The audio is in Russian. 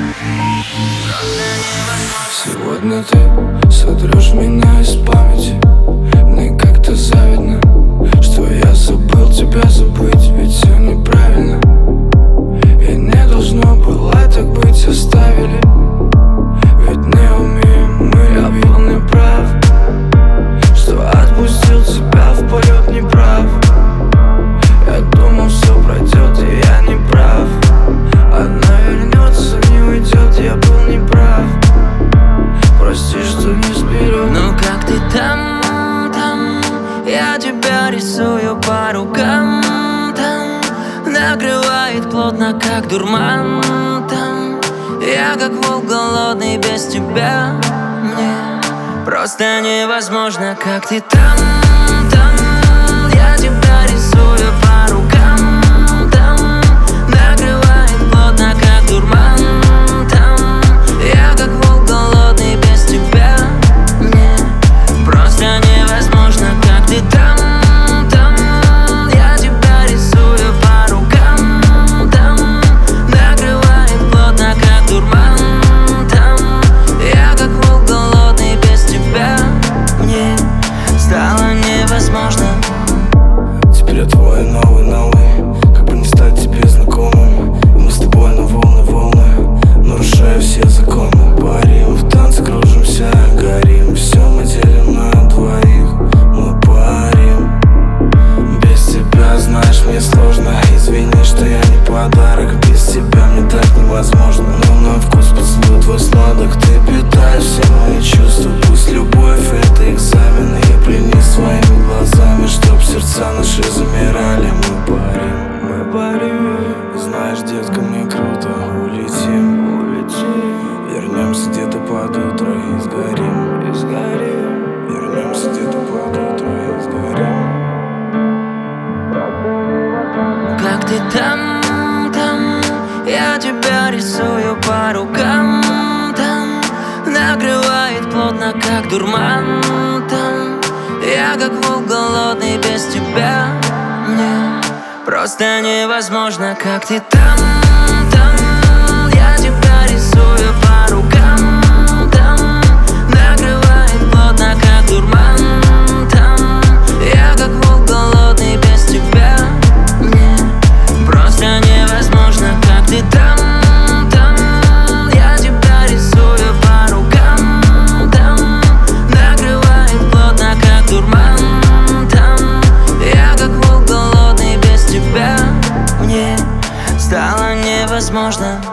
Сегодня ты сотрешь меня из памяти. Мне как-то завидно, что я забыл тебя забыть. Ведь все неправильно, и не должно было так быть. Оставили, ведь не умеем мы. Я был неправ, что отпустил тебя в полет, неправ. Я думал, все пройдет, и я не прав. Она вернется, не уйдет, я был неправ. Прости, что не сберег. Ну как ты там? Я тебя рисую по рукам. Там накрывает плотно, как дурман. Там я как волк голодный без тебя. Мне просто невозможно, как ты там. Я тебя рисую по рукам. Там накрывает плотно, как дурман. Там я как волк голодный без тебя. Мне просто невозможно, как ты там. Я тебя рисую по рукам. Там накрывает плотно, как дурман. Там я как волк голодный без тебя. Мне стало невозможно. Теперь я твой новый, как бы не стать тебе знакомым. И мы с тобой на волны, нарушая все законы. Парим в танце, кружимся, горим. Все мы делим на двоих, мы парим. Без тебя, знаешь, мне сложно. Извини, что я не подарок. Без тебя мне так невозможно. Но на вкус поцелуй твой сладок. Ты питаешь все мои чувства. Пусть любовь — это экзамен, и пленни своими глазами, чтоб сердца наши замирали. Мы парим. Знаешь, детка, мне круто. Улетим. Вернемся где-то под утро и сгорим. Вернемся где-то под утро и сгорим. Как ты там? Я тебя рисую по рукам. Там накрывает плотно, как дурман. Там я как волк голодный без тебя. Мне просто невозможно, как ты там. Я тебя рисую по рукам. Там накрывает плотно, как дурман. Там я как волк голодный без тебя. Мне просто невозможно, как ты там. Я тебя рисую по рукам. Там накрывает плотно, как дурман. Там я как волк голодный без тебя. Мне стало невозможно.